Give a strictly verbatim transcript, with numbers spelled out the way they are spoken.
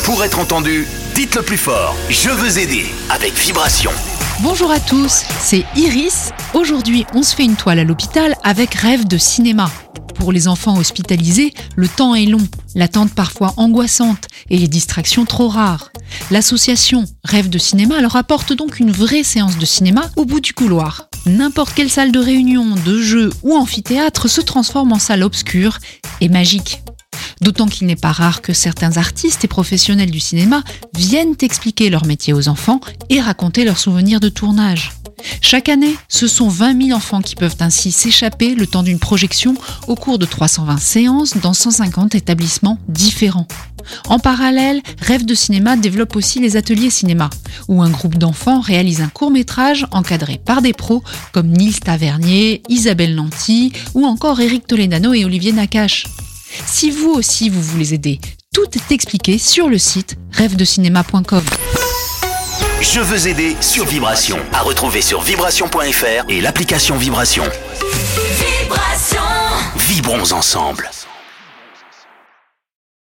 Pour être entendu, dites-le plus fort. Je veux aider avec Vibration. Bonjour à tous, c'est Iris. Aujourd'hui, on se fait une toile à l'hôpital avec Rêve de cinéma. Pour les enfants hospitalisés, le temps est long, l'attente parfois angoissante et les distractions trop rares. L'association Rêve de cinéma leur apporte donc une vraie séance de cinéma au bout du couloir. N'importe quelle salle de réunion, de jeu ou amphithéâtre se transforme en salle obscure et magique. D'autant qu'il n'est pas rare que certains artistes et professionnels du cinéma viennent expliquer leur métier aux enfants et raconter leurs souvenirs de tournage. Chaque année, ce sont vingt mille enfants qui peuvent ainsi s'échapper le temps d'une projection au cours de trois cent vingt séances dans cent cinquante établissements différents. En parallèle, Rêve de cinéma développe aussi les ateliers cinéma, où un groupe d'enfants réalise un court-métrage encadré par des pros comme Nils Tavernier, Isabelle Nanty ou encore Éric Toledano et Olivier Nakache. Si vous aussi vous voulez aider, tout est expliqué sur le site rêve de cinéma point com. Je veux aider sur Vibration. À retrouver sur vibration point f r et l'application Vibration. Vibration. Vibrons ensemble.